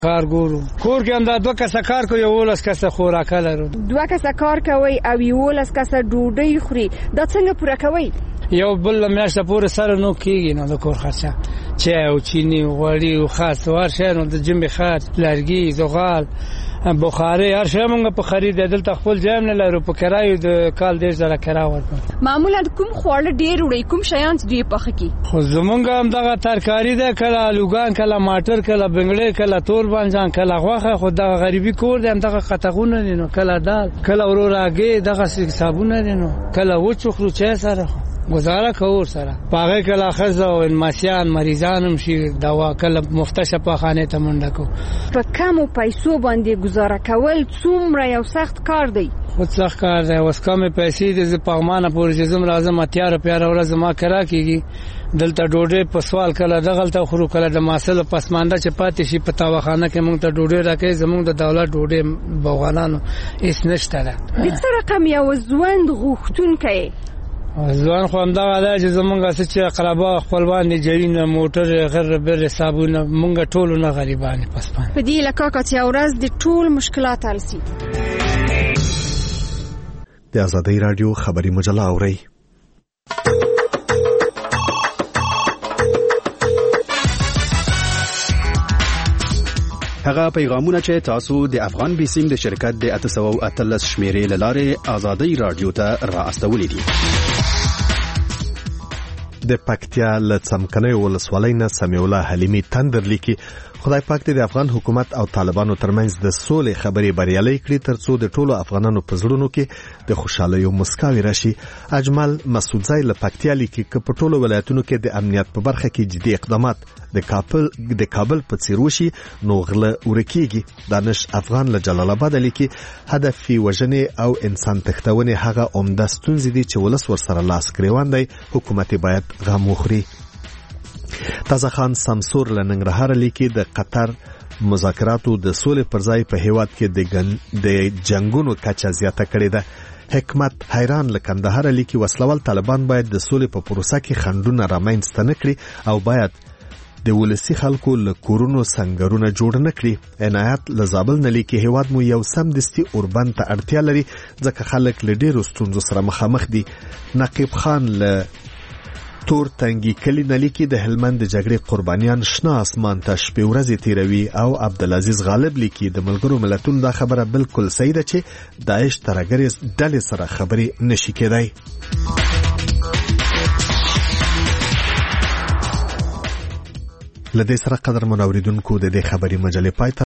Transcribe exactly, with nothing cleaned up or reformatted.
کار ګورو کور کې هم دا دوه کسه کار کوي یولس کسه خوراک لرو دوه کسه کار کوي او یولس کسه ډوډۍ خوري دا څنګه پوره کوي یو بل میاشته پورې سره نو کېږي نو د کور خرچه چای او چینی غوړي او خاص هر شی نو د جنبې خرچ لرګي زغال بخاري هر شی موږ په خرید دلته خپل جام نه لرو په کرایو د کال ډېر زره کرا ورکړو معمولا کوم خواړه ډېر وړي کوم شیان ډېر پخه کی خو زمونږ هم دغه ترکاری ده کله آلوګان کله ماټر کله بنګړې کله تور بانجان کله غوښه خو دغه غریبي کور دی دغه قطغونه دي نو کله دال کله وروراګي دغه صابونه دي نو کله وچو خرو چای سره گزاره کور سره پاغه کله خزه او انماسیان مریضان هم شي دوا کله مفتشه په خانه ته منډه کو په کمو پیسو باندې گزاره کول څومره یو سخت کار دی خو سخت کار دی اوس کمې پیسې د پغمانه پورې چې زم راځم اتیار پیار ورځ ما کرا کیږي دلته ډوډۍ په سوال کله دغلته خورو کله د ماسل پسمانده چې پاتې شي په تاوخانه کې مونږ ته ډوډۍ راکې زمونږ د دولت ډوډۍ بوغانانو هیڅ نشته ده د څه رقم یو ژوند غوښتونکی ځوان خو همدغه ده چې زمونږ څه چې اقربا خپلوان دي جرینه موټر غیر بر حسابونه مونږ ټول نه غریبان پسپان په دې لکه چې ورځ د ټول مشکلات حل شي د آزادۍ رادیو خبري مجله اوري هغه پیغامونه چې تاسو د افغان بیسیم د شرکت د اته سوه او اتلس شمیرې لاره آزادۍ رادیو ته را استولې دي د پکتیا له څمکنیو ولسوالۍ نه سمیع الله حلیمي تندر لیکي خدای پاک دې د افغان حکومت او طالبانو ترمنځ د سولې خبرې بریالۍ کړي ترڅو د ټولو افغانانو په زړونو کې د خوشحالۍ او مسکاوي راشي. اجمل مسعودزی له پکتیا لیکي چې په ټولو ولایتونو کې د امنیت په برخه کې جدي اقدامات د کابل د کابل په څیر وشي نو غله ورکیږي. دانش افغان له جلال آباد لیکي هدف وژنې او انسان تښتونې هغه عمده ستونزې دي چې ولس ورسره لاس ګریوان دی حکومت باید غم وخوري. تازه خان سمسور له ننګرهار لیکي د قطر مذاکراتو د سولې پر ځای په هیواد کې د جنگونو کچه زیاته کړې ده. حکمت حیران له کندهار لیکي وسلوال طالبان باید د سولې په پروسه کې خنډونه رامنځته نه کړي او باید د ولسی خلکو له کورونو سنگرونه جوړ نه کړي. عنایت له زابل نه لیکي هیواد مو یو سمدستي اوربند ته اړتیا لري ځکه خلک له ډیرو ستونزو سره مخامخ دي. نقیب خان له تور تنگی کلی نلیکی د هلمند د جګړې قربانیان شنه اسمان ته شپې ورځې تیروي او عبدالعزیز غالب لیکي د ملګرو ملتونو دا خبره بالکل صحیح ده چې داعش ترهګرې ډلې سره خبرې نشي کېدای. لدې سره قدر منوریدونکو د دې خبري مجلې پای